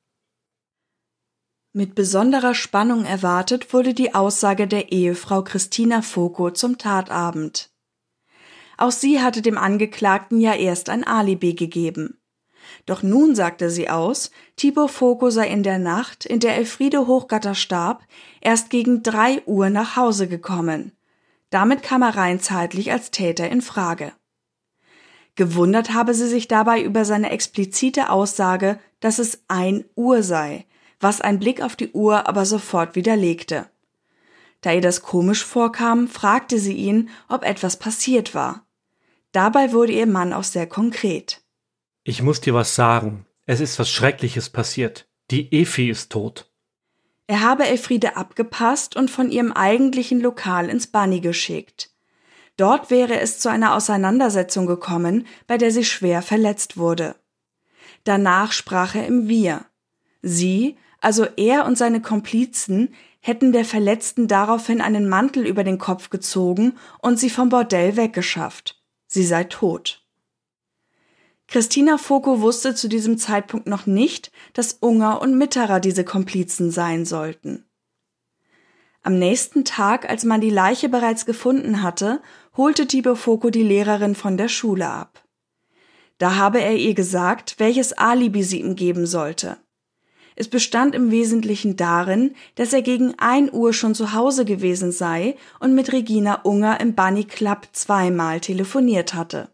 Mit besonderer Spannung erwartet wurde die Aussage der Ehefrau Christina Foucault zum Tatabend. Auch sie hatte dem Angeklagten ja erst ein Alibi gegeben. Doch nun sagte sie aus, Tibor Foucault sei in der Nacht, in der Elfriede Hochgatter starb, erst gegen 3 Uhr nach Hause gekommen. Damit kam er rein zeitlich als Täter in Frage. Gewundert habe sie sich dabei über seine explizite Aussage, dass es 1 Uhr sei, was ein Blick auf die Uhr aber sofort widerlegte. Da ihr das komisch vorkam, fragte sie ihn, ob etwas passiert war. Dabei wurde ihr Mann auch sehr konkret. Ich muss dir was sagen. Es ist was Schreckliches passiert. Die Efi ist tot. Er habe Elfriede abgepasst und von ihrem eigentlichen Lokal ins Bunny geschickt. Dort wäre es zu einer Auseinandersetzung gekommen, bei der sie schwer verletzt wurde. Danach sprach er im Wir. Sie, also er und seine Komplizen, hätten der Verletzten daraufhin einen Mantel über den Kopf gezogen und sie vom Bordell weggeschafft. Sie sei tot. Christina Foucault wusste zu diesem Zeitpunkt noch nicht, dass Unger und Mitterer diese Komplizen sein sollten. Am nächsten Tag, als man die Leiche bereits gefunden hatte, holte Tibor Foucault die Lehrerin von der Schule ab. Da habe er ihr gesagt, welches Alibi sie ihm geben sollte. Es bestand im Wesentlichen darin, dass er gegen 1 Uhr schon zu Hause gewesen sei und mit Regina Unger im Bunny Club 2-mal telefoniert hatte.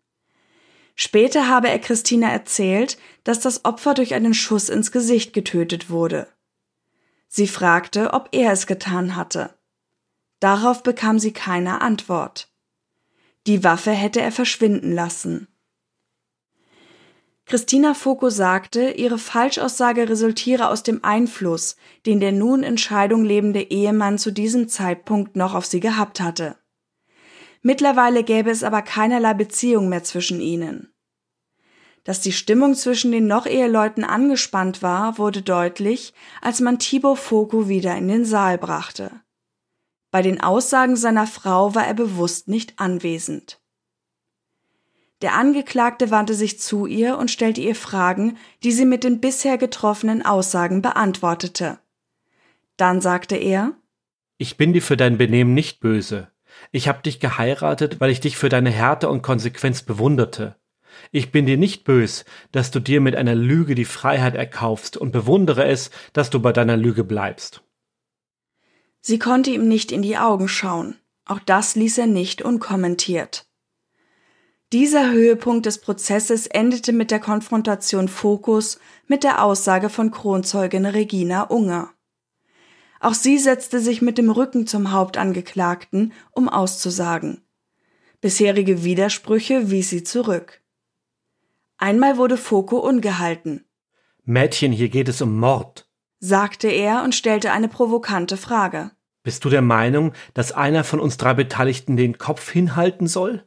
Später habe er Christina erzählt, dass das Opfer durch einen Schuss ins Gesicht getötet wurde. Sie fragte, ob er es getan hatte. Darauf bekam sie keine Antwort. Die Waffe hätte er verschwinden lassen. Christina Foko sagte, ihre Falschaussage resultiere aus dem Einfluss, den der nun in Scheidung lebende Ehemann zu diesem Zeitpunkt noch auf sie gehabt hatte. Mittlerweile gäbe es aber keinerlei Beziehung mehr zwischen ihnen. Dass die Stimmung zwischen den Noch-Eheleuten angespannt war, wurde deutlich, als man Thibaut Foko wieder in den Saal brachte. Bei den Aussagen seiner Frau war er bewusst nicht anwesend. Der Angeklagte wandte sich zu ihr und stellte ihr Fragen, die sie mit den bisher getroffenen Aussagen beantwortete. Dann sagte er: Ich bin dir für dein Benehmen nicht böse. Ich habe dich geheiratet, weil ich dich für deine Härte und Konsequenz bewunderte. Ich bin dir nicht bös, dass du dir mit einer Lüge die Freiheit erkaufst und bewundere es, dass du bei deiner Lüge bleibst. Sie konnte ihm nicht in die Augen schauen. Auch das ließ er nicht unkommentiert. Dieser Höhepunkt des Prozesses endete mit der Konfrontation Fokos mit der Aussage von Kronzeugin Regina Unger. Auch sie setzte sich mit dem Rücken zum Hauptangeklagten, um auszusagen. Bisherige Widersprüche wies sie zurück. Einmal wurde Foko ungehalten. Mädchen, hier geht es um Mord, sagte er und stellte eine provokante Frage. Bist du der Meinung, dass einer von uns 3 Beteiligten den Kopf hinhalten soll?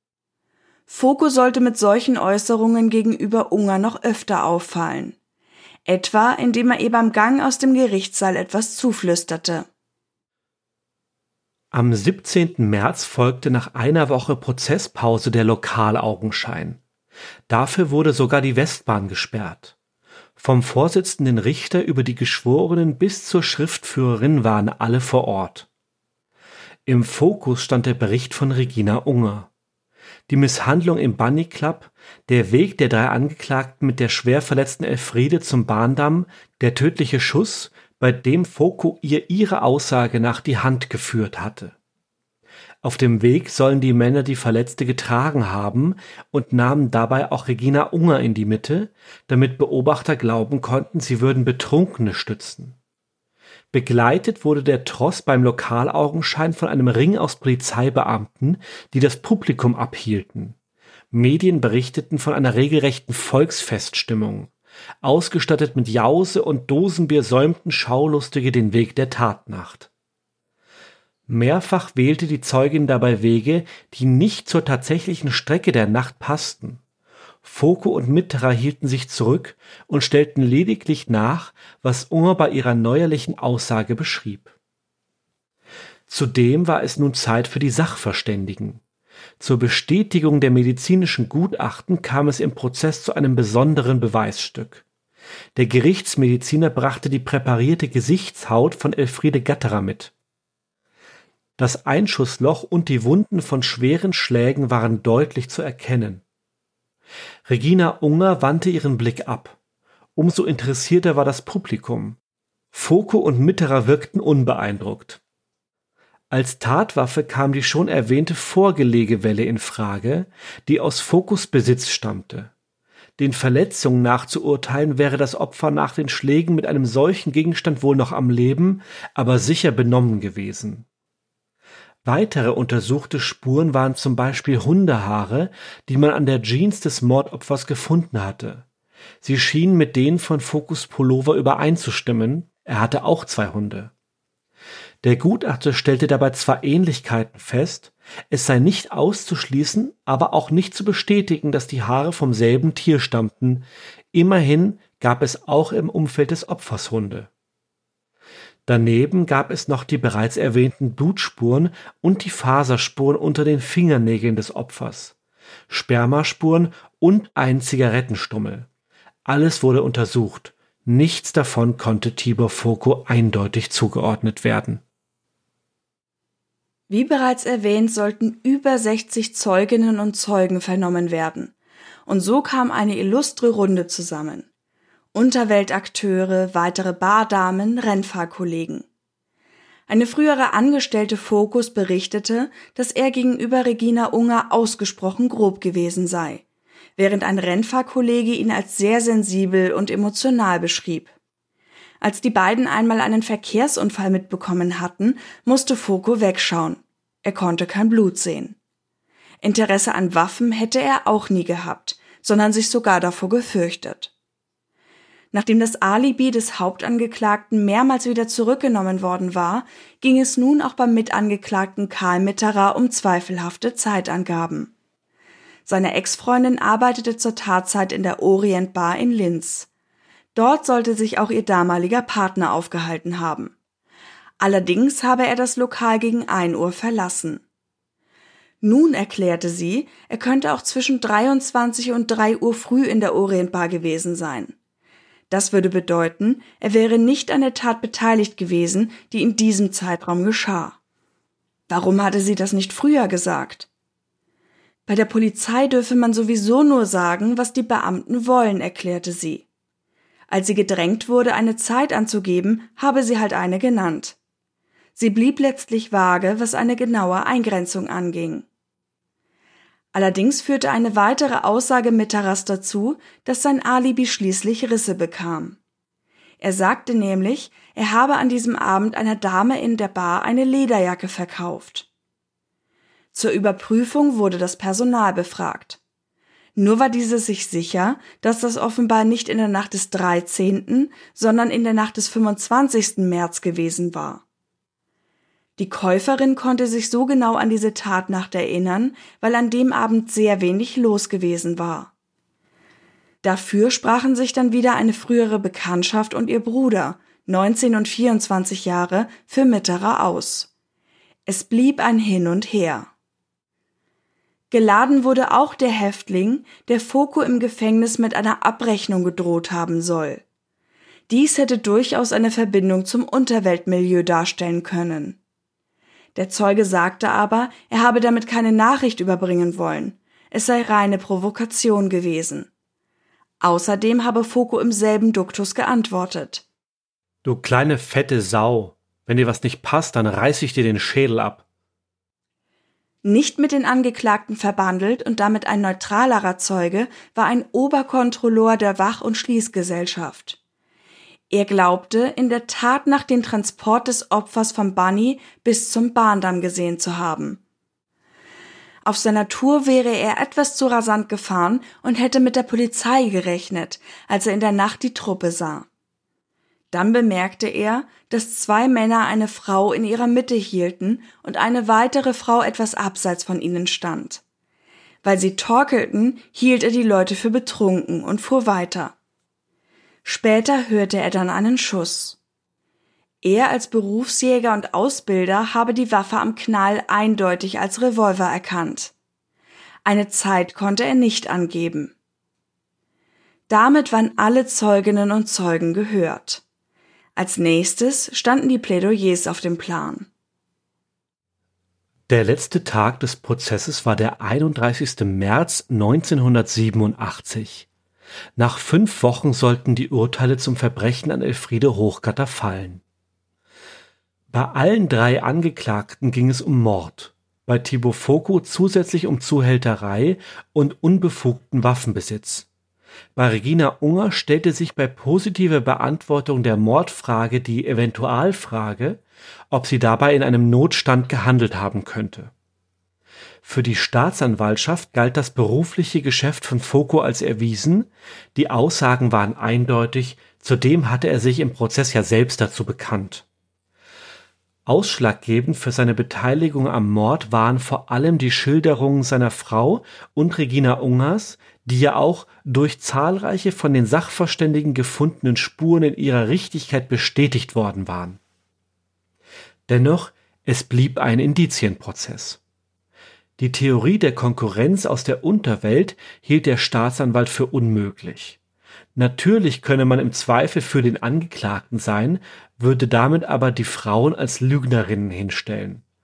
Foko sollte mit solchen Äußerungen gegenüber Unger noch öfter auffallen. Etwa, indem er ihr beim Gang aus dem Gerichtssaal etwas zuflüsterte. Am 17. März folgte nach einer Woche Prozesspause der Lokalaugenschein. Dafür wurde sogar die Westbahn gesperrt. Vom vorsitzenden Richter über die Geschworenen bis zur Schriftführerin waren alle vor Ort. Im Fokus stand der Bericht von Regina Unger. Die Misshandlung im Bunny Club, der Weg der 3 Angeklagten mit der schwer verletzten Elfriede zum Bahndamm, der tödliche Schuss, bei dem Foko ihr ihre Aussage nach die Hand geführt hatte. Auf dem Weg sollen die Männer die Verletzte getragen haben und nahmen dabei auch Regina Unger in die Mitte, damit Beobachter glauben konnten, sie würden Betrunkene stützen. Begleitet wurde der Tross beim Lokalaugenschein von einem Ring aus Polizeibeamten, die das Publikum abhielten. Medien berichteten von einer regelrechten Volksfeststimmung. Ausgestattet mit Jause und Dosenbier säumten Schaulustige den Weg der Tatnacht. Mehrfach wählte die Zeugin dabei Wege, die nicht zur tatsächlichen Strecke der Nacht passten. Foko und Mitterer hielten sich zurück und stellten lediglich nach, was Unger bei ihrer neuerlichen Aussage beschrieb. Zudem war es nun Zeit für die Sachverständigen. Zur Bestätigung der medizinischen Gutachten kam es im Prozess zu einem besonderen Beweisstück. Der Gerichtsmediziner brachte die präparierte Gesichtshaut von Elfriede Gatterer mit. Das Einschussloch und die Wunden von schweren Schlägen waren deutlich zu erkennen. Regina Unger wandte ihren Blick ab. Umso interessierter war das Publikum. Foko und Mitterer wirkten unbeeindruckt. Als Tatwaffe kam die schon erwähnte Vorgelegewelle in Frage, die aus Fokos Besitz stammte. Den Verletzungen nach zu urteilen, wäre das Opfer nach den Schlägen mit einem solchen Gegenstand wohl noch am Leben, aber sicher benommen gewesen. Weitere untersuchte Spuren waren zum Beispiel Hundehaare, die man an der Jeans des Mordopfers gefunden hatte. Sie schienen mit denen von Fokos Pullover übereinzustimmen, er hatte auch 2 Hunde. Der Gutachter stellte dabei zwar Ähnlichkeiten fest, es sei nicht auszuschließen, aber auch nicht zu bestätigen, dass die Haare vom selben Tier stammten. Immerhin gab es auch im Umfeld des Opfers Hunde. Daneben gab es noch die bereits erwähnten Blutspuren und die Faserspuren unter den Fingernägeln des Opfers, Spermaspuren und ein Zigarettenstummel. Alles wurde untersucht. Nichts davon konnte Thibaut Foko eindeutig zugeordnet werden. Wie bereits erwähnt, sollten über 60 Zeuginnen und Zeugen vernommen werden. und so kam eine illustre Runde zusammen. Unterweltakteure, weitere Bardamen, Rennfahrkollegen. Eine frühere Angestellte Focus berichtete, dass er gegenüber Regina Unger ausgesprochen grob gewesen sei, während ein Rennfahrkollege ihn als sehr sensibel und emotional beschrieb. Als die beiden einmal einen Verkehrsunfall mitbekommen hatten, musste Foko wegschauen. Er konnte kein Blut sehen. Interesse an Waffen hätte er auch nie gehabt, sondern sich sogar davor gefürchtet. Nachdem das Alibi des Hauptangeklagten mehrmals wieder zurückgenommen worden war, ging es nun auch beim Mitangeklagten Karl Mitterer um zweifelhafte Zeitangaben. Seine Ex-Freundin arbeitete zur Tatzeit in der Orient Bar in Linz. Dort sollte sich auch ihr damaliger Partner aufgehalten haben. Allerdings habe er das Lokal gegen 1 Uhr verlassen. Nun erklärte sie, er könnte auch zwischen 23 und 3 Uhr früh in der Orient Bar gewesen sein. Das würde bedeuten, er wäre nicht an der Tat beteiligt gewesen, die in diesem Zeitraum geschah. Warum hatte sie das nicht früher gesagt? Bei der Polizei dürfe man sowieso nur sagen, was die Beamten wollen, erklärte sie. Als sie gedrängt wurde, eine Zeit anzugeben, habe sie halt eine genannt. Sie blieb letztlich vage, was eine genaue Eingrenzung anging. Allerdings führte eine weitere Aussage Mitterers dazu, dass sein Alibi schließlich Risse bekam. Er sagte nämlich, er habe an diesem Abend einer Dame in der Bar eine Lederjacke verkauft. Zur Überprüfung wurde das Personal befragt. Nur war diese sich sicher, dass das offenbar nicht in der Nacht des 13., sondern in der Nacht des 25. März gewesen war. Die Käuferin konnte sich so genau an diese Tatnacht erinnern, weil an dem Abend sehr wenig los gewesen war. Dafür sprachen sich dann wieder eine frühere Bekanntschaft und ihr Bruder, 19 und 24 Jahre, für Mitterer aus. Es blieb ein Hin und Her. Geladen wurde auch der Häftling, der Foko im Gefängnis mit einer Abrechnung gedroht haben soll. Dies hätte durchaus eine Verbindung zum Unterweltmilieu darstellen können. Der Zeuge sagte aber, er habe damit keine Nachricht überbringen wollen. Es sei reine Provokation gewesen. Außerdem habe Foko im selben Duktus geantwortet. Du kleine fette Sau, wenn dir was nicht passt, dann reiß ich dir den Schädel ab. Nicht mit den Angeklagten verbandelt und damit ein neutralerer Zeuge war ein Oberkontrolleur der Wach- und Schließgesellschaft. Er glaubte, in der Tat nach den Transport des Opfers vom Bunny bis zum Bahndamm gesehen zu haben. Auf seiner Tour wäre er etwas zu rasant gefahren und hätte mit der Polizei gerechnet, als er in der Nacht die Truppe sah. Dann bemerkte er, dass 2 Männer eine Frau in ihrer Mitte hielten und eine weitere Frau etwas abseits von ihnen stand. Weil sie torkelten, hielt er die Leute für betrunken und fuhr weiter. Später hörte er dann einen Schuss. Er als Berufsjäger und Ausbilder habe die Waffe am Knall eindeutig als Revolver erkannt. Eine Zeit konnte er nicht angeben. Damit waren alle Zeuginnen und Zeugen gehört. Als nächstes standen die Plädoyers auf dem Plan. Der letzte Tag des Prozesses war der 31. März 1987. Nach 5 Wochen sollten die Urteile zum Verbrechen an Elfriede Hochgatter fallen. Bei allen 3 Angeklagten ging es um Mord, bei Thibaut Foko zusätzlich um Zuhälterei und unbefugten Waffenbesitz. Bei Regina Unger stellte sich bei positiver Beantwortung der Mordfrage die Eventualfrage, ob sie dabei in einem Notstand gehandelt haben könnte. Für die Staatsanwaltschaft galt das berufliche Geschäft von Foko als erwiesen, die Aussagen waren eindeutig, zudem hatte er sich im Prozess ja selbst dazu bekannt. Ausschlaggebend für seine Beteiligung am Mord waren vor allem die Schilderungen seiner Frau und Regina Ungers, die ja auch durch zahlreiche von den Sachverständigen gefundenen Spuren in ihrer Richtigkeit bestätigt worden waren. Dennoch, es blieb ein Indizienprozess. Die Theorie der Konkurrenz aus der Unterwelt hielt der Staatsanwalt für unmöglich. Natürlich könne man im Zweifel für den Angeklagten sein, würde damit aber die Frauen als Lügnerinnen hinstellen.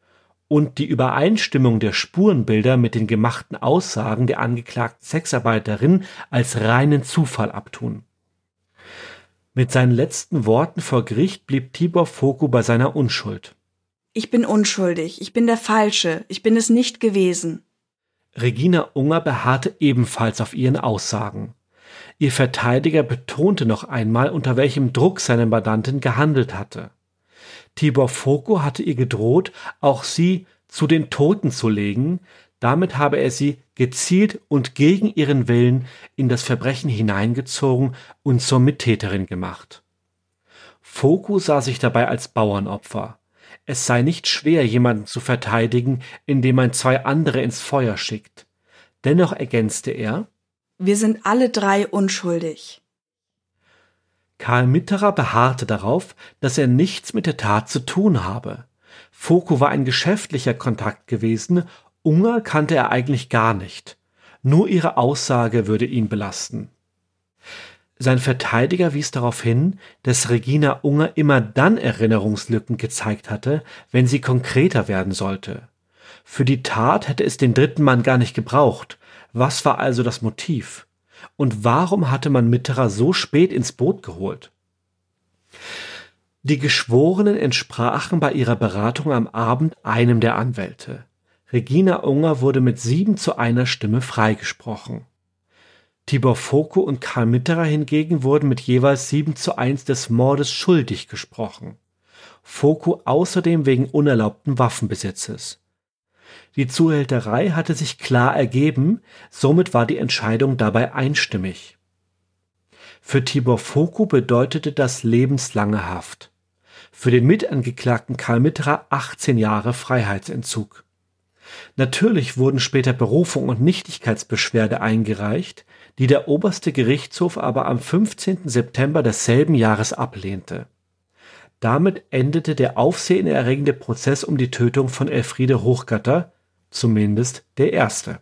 und die Übereinstimmung der Spurenbilder mit den gemachten Aussagen der angeklagten Sexarbeiterin als reinen Zufall abtun. Mit seinen letzten Worten vor Gericht blieb Tibor Foko bei seiner Unschuld. Ich bin unschuldig, ich bin der Falsche, ich bin es nicht gewesen. Regina Unger beharrte ebenfalls auf ihren Aussagen. Ihr Verteidiger betonte noch einmal, unter welchem Druck seine Mandantin gehandelt hatte. Tibor Foko hatte ihr gedroht, auch sie zu den Toten zu legen. Damit habe er sie gezielt und gegen ihren Willen in das Verbrechen hineingezogen und zur Mittäterin gemacht. Foko sah sich dabei als Bauernopfer. Es sei nicht schwer, jemanden zu verteidigen, indem man 2 andere ins Feuer schickt. Dennoch ergänzte er: Wir sind alle 3 unschuldig. Karl Mitterer beharrte darauf, dass er nichts mit der Tat zu tun habe. Foko war ein geschäftlicher Kontakt gewesen, Unger kannte er eigentlich gar nicht. Nur ihre Aussage würde ihn belasten. Sein Verteidiger wies darauf hin, dass Regina Unger immer dann Erinnerungslücken gezeigt hatte, wenn sie konkreter werden sollte. Für die Tat hätte es den dritten Mann gar nicht gebraucht. Was war also das Motiv? Und warum hatte man Mitterer so spät ins Boot geholt? Die Geschworenen entsprachen bei ihrer Beratung am Abend einem der Anwälte. Regina Unger wurde mit 7:1 Stimme freigesprochen. Tibor Foko und Karl Mitterer hingegen wurden mit jeweils 7:1 des Mordes schuldig gesprochen. Foko außerdem wegen unerlaubten Waffenbesitzes. Die Zuhälterei hatte sich klar ergeben, somit war die Entscheidung dabei einstimmig. Für Tibor Foko bedeutete das lebenslange Haft. Für den Mitangeklagten Karl Mitterer 18 Jahre Freiheitsentzug. Natürlich wurden später Berufung und Nichtigkeitsbeschwerde eingereicht, die der oberste Gerichtshof aber am 15. September desselben Jahres ablehnte. Damit endete der aufsehenerregende Prozess um die Tötung von Elfriede Hochgatter, zumindest der erste.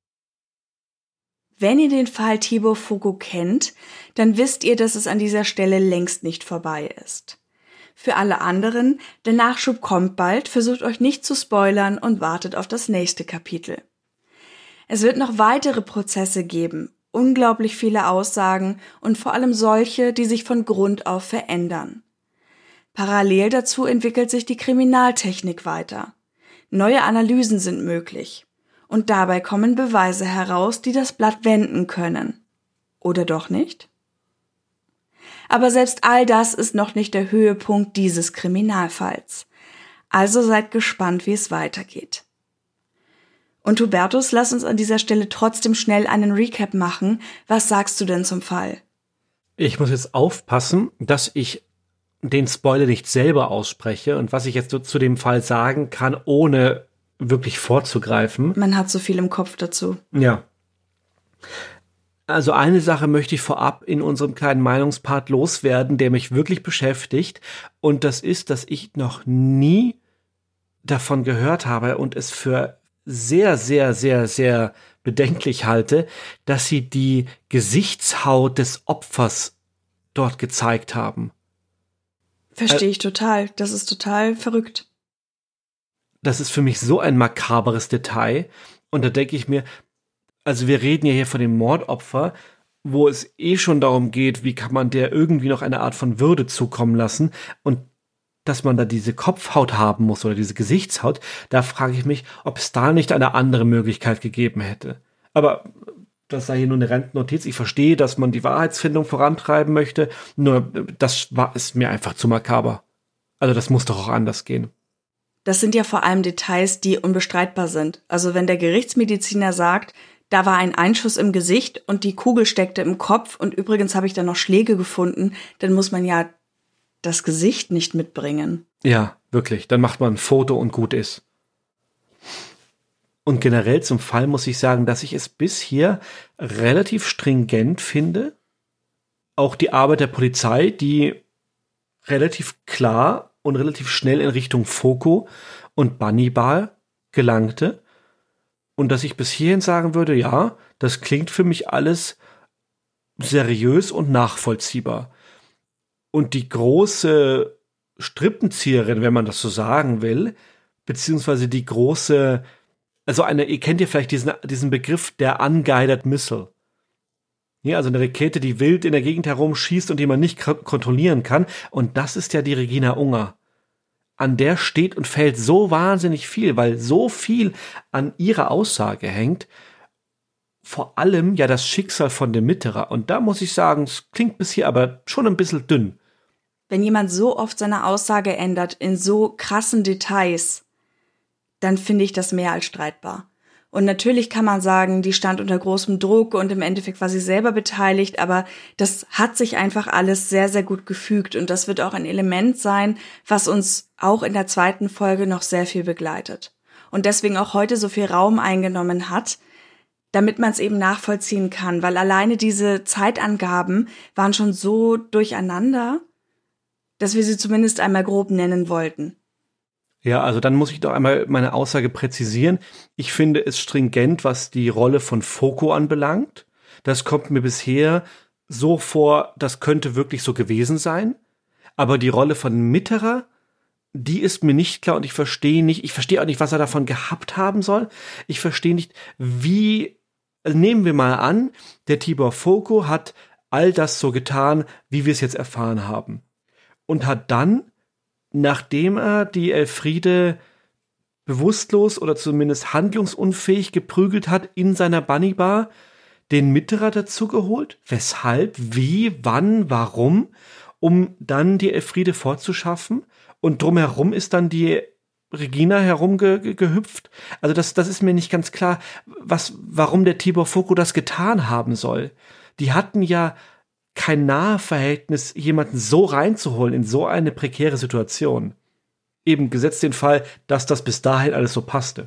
Wenn ihr den Fall Tibor Foko kennt, dann wisst ihr, dass es an dieser Stelle längst nicht vorbei ist. Für alle anderen, der Nachschub kommt bald, versucht euch nicht zu spoilern und wartet auf das nächste Kapitel. Es wird noch weitere Prozesse geben, unglaublich viele Aussagen und vor allem solche, die sich von Grund auf verändern. Parallel dazu entwickelt sich die Kriminaltechnik weiter. Neue Analysen sind möglich. Und dabei kommen Beweise heraus, die das Blatt wenden können. Oder doch nicht? Aber selbst all das ist noch nicht der Höhepunkt dieses Kriminalfalls. Also seid gespannt, wie es weitergeht. Und Hubertus, lass uns an dieser Stelle trotzdem schnell einen Recap machen. Was sagst du denn zum Fall? Ich muss jetzt aufpassen, dass ich den Spoiler nicht selber ausspreche und was ich jetzt so zu dem Fall sagen kann, ohne wirklich vorzugreifen. Man hat so viel im Kopf dazu. Ja. Also eine Sache möchte ich vorab in unserem kleinen Meinungspart loswerden, der mich wirklich beschäftigt. Und das ist, dass ich noch nie davon gehört habe und es für sehr, sehr, sehr, sehr bedenklich halte, dass sie die Gesichtshaut des Opfers dort gezeigt haben. Verstehe ich total. Das ist total verrückt. Das ist für mich so ein makaberes Detail. Und da denke ich mir, also wir reden ja hier von dem Mordopfer, wo es schon darum geht, wie kann man der irgendwie noch eine Art von Würde zukommen lassen. Und dass man da diese Kopfhaut haben muss oder diese Gesichtshaut, da frage ich mich, ob es da nicht eine andere Möglichkeit gegeben hätte. Aber das sei hier nur eine Randnotiz. Ich verstehe, dass man die Wahrheitsfindung vorantreiben möchte, nur ist mir einfach zu makaber. Also das muss doch auch anders gehen. Das sind ja vor allem Details, die unbestreitbar sind. Also wenn der Gerichtsmediziner sagt, da war ein Einschuss im Gesicht und die Kugel steckte im Kopf und übrigens habe ich da noch Schläge gefunden, dann muss man ja das Gesicht nicht mitbringen. Ja, wirklich. Dann macht man ein Foto und gut ist. Und generell zum Fall muss ich sagen, dass ich es bis hier relativ stringent finde. Auch die Arbeit der Polizei, die relativ klar und relativ schnell in Richtung Foko und Bannibal gelangte. Und dass ich bis hierhin sagen würde, ja, das klingt für mich alles seriös und nachvollziehbar. Und die große Strippenzieherin, wenn man das so sagen will, beziehungsweise die große, ihr kennt ja vielleicht diesen Begriff der Unguided Missile. Ja, also eine Rakete, die wild in der Gegend herumschießt und die man nicht kontrollieren kann. Und das ist ja die Regina Unger. An der steht und fällt so wahnsinnig viel, weil so viel an ihrer Aussage hängt. Vor allem ja das Schicksal von dem Mitterer. Und da muss ich sagen, es klingt bis hier aber schon ein bisschen dünn. Wenn jemand so oft seine Aussage ändert in so krassen Details, dann finde ich das mehr als streitbar. Und natürlich kann man sagen, die stand unter großem Druck und im Endeffekt war sie selber beteiligt, aber das hat sich einfach alles sehr, sehr gut gefügt und das wird auch ein Element sein, was uns auch in der 2. Folge noch sehr viel begleitet. Und deswegen auch heute so viel Raum eingenommen hat, damit man es eben nachvollziehen kann, weil alleine diese Zeitangaben waren schon so durcheinander, dass wir sie zumindest einmal grob nennen wollten. Ja, also dann muss ich doch einmal meine Aussage präzisieren. Ich finde es stringent, was die Rolle von Foko anbelangt. Das kommt mir bisher so vor, das könnte wirklich so gewesen sein. Aber die Rolle von Mitterer, die ist mir nicht klar und ich verstehe auch nicht, was er davon gehabt haben soll. Ich verstehe nicht, also nehmen wir mal an, der Tibor Foko hat all das so getan, wie wir es jetzt erfahren haben. Und hat dann, nachdem er die Elfriede bewusstlos oder zumindest handlungsunfähig geprügelt hat in seiner Bunnybar, den Mitterer dazu geholt? Weshalb? Wie? Wann? Warum? Um dann die Elfriede fortzuschaffen? Und drumherum ist dann die Regina herumgehüpft? Also das ist mir nicht ganz klar, warum der Tibor Foko das getan haben soll. Die hatten ja kein Nahverhältnis, jemanden so reinzuholen in so eine prekäre Situation. Eben gesetzt den Fall, dass das bis dahin alles so passte.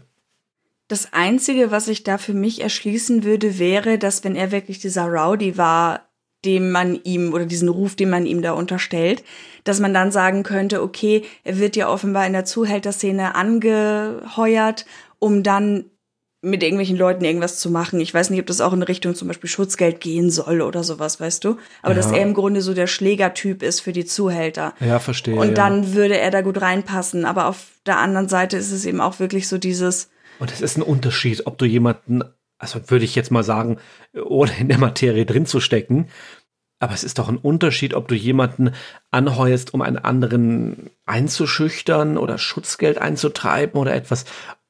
Das Einzige, was sich da für mich erschließen würde, wäre, dass wenn er wirklich dieser Rowdy war, dem man ihm, oder diesen Ruf, den man ihm da unterstellt, dass man dann sagen könnte, okay, er wird ja offenbar in der Zuhälterszene angeheuert, um dann mit irgendwelchen Leuten irgendwas zu machen. Ich weiß nicht, ob das auch in Richtung zum Beispiel Schutzgeld gehen soll oder sowas, weißt du? Aber dass er im Grunde so der Schlägertyp ist für die Zuhälter. Ja, verstehe. Und dann würde er da gut reinpassen. Aber auf der anderen Seite ist es eben auch wirklich so dieses... Und es ist ein Unterschied, ob du jemanden, also würde ich jetzt mal sagen, ohne in der Materie drin zu stecken, aber es ist doch ein Unterschied, ob du jemanden anheuerst, um einen anderen einzuschüchtern oder Schutzgeld einzutreiben oder etwas,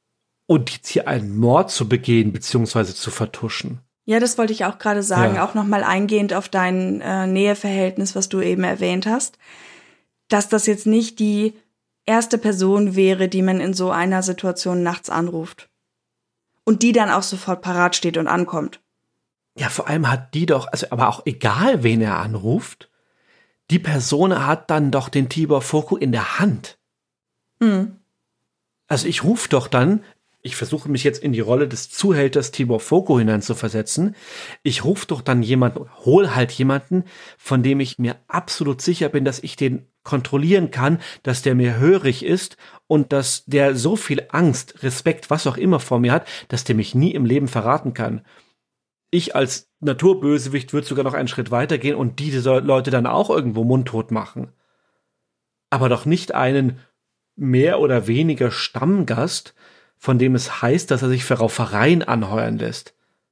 und jetzt hier einen Mord zu begehen bzw. zu vertuschen. Ja, das wollte ich auch gerade sagen, ja. Auch nochmal eingehend auf dein Näheverhältnis, was du eben erwähnt hast, dass das jetzt nicht die erste Person wäre, die man in so einer Situation nachts anruft. Und die dann auch sofort parat steht und ankommt. Ja, vor allem hat die doch, also aber auch egal, wen er anruft, die Person hat dann doch den Tibor Foko in der Hand. Mhm. Also ich rufe doch dann, ich versuche mich jetzt in die Rolle des Zuhälters Tibor Foko hineinzuversetzen. Ich rufe doch dann hol halt jemanden, von dem ich mir absolut sicher bin, dass ich den kontrollieren kann, dass der mir hörig ist und dass der so viel Angst, Respekt, was auch immer vor mir hat, dass der mich nie im Leben verraten kann. Ich als Naturbösewicht würde sogar noch einen Schritt weiter gehen und diese Leute dann auch irgendwo mundtot machen. Aber doch nicht einen mehr oder weniger Stammgast, von dem es heißt, dass er sich für Raufereien anheuern lässt.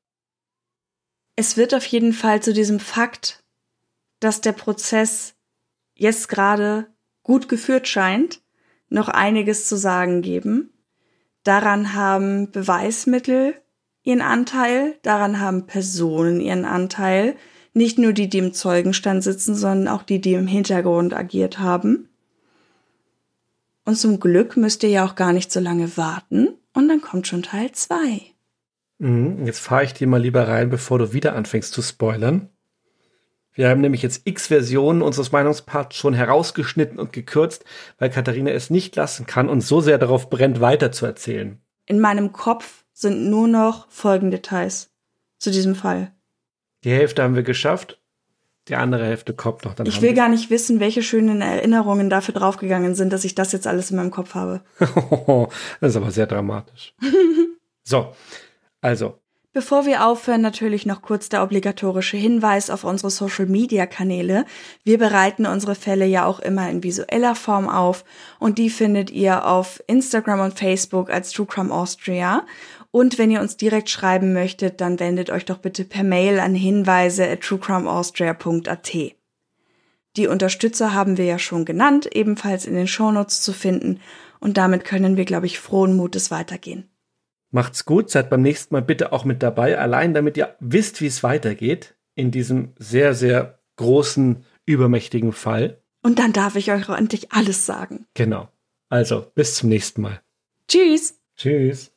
Es wird auf jeden Fall zu diesem Fakt, dass der Prozess jetzt gerade gut geführt scheint, noch einiges zu sagen geben. Daran haben Beweismittel ihren Anteil, daran haben Personen ihren Anteil, nicht nur die, die im Zeugenstand sitzen, sondern auch die, die im Hintergrund agiert haben. Und zum Glück müsst ihr ja auch gar nicht so lange warten und dann kommt schon Teil 2. Jetzt fahre ich dir mal lieber rein, bevor du wieder anfängst zu spoilern. Wir haben nämlich jetzt x Versionen unseres Meinungsparts schon herausgeschnitten und gekürzt, weil Katharina es nicht lassen kann und so sehr darauf brennt, weiter zu erzählen. In meinem Kopf sind nur noch Folgendetails zu diesem Fall. Die Hälfte haben wir geschafft, die andere Hälfte kommt noch. Dann ich will gar nicht wissen, welche schönen Erinnerungen dafür draufgegangen sind, dass ich das jetzt alles in meinem Kopf habe. Das ist aber sehr dramatisch. So, also. Bevor wir aufhören, natürlich noch kurz der obligatorische Hinweis auf unsere Social-Media-Kanäle. Wir bereiten unsere Fälle ja auch immer in visueller Form auf und die findet ihr auf Instagram und Facebook als True Crime Austria. Und wenn ihr uns direkt schreiben möchtet, dann wendet euch doch bitte per Mail an hinweise@truecrimeaustria.at. Die Unterstützer haben wir ja schon genannt, ebenfalls in den Shownotes zu finden. Und damit können wir, glaube ich, frohen Mutes weitergehen. Macht's gut, seid beim nächsten Mal bitte auch mit dabei, allein damit ihr wisst, wie es weitergeht in diesem sehr, sehr großen, übermächtigen Fall. Und dann darf ich euch auch endlich alles sagen. Genau. Also, bis zum nächsten Mal. Tschüss! Tschüss.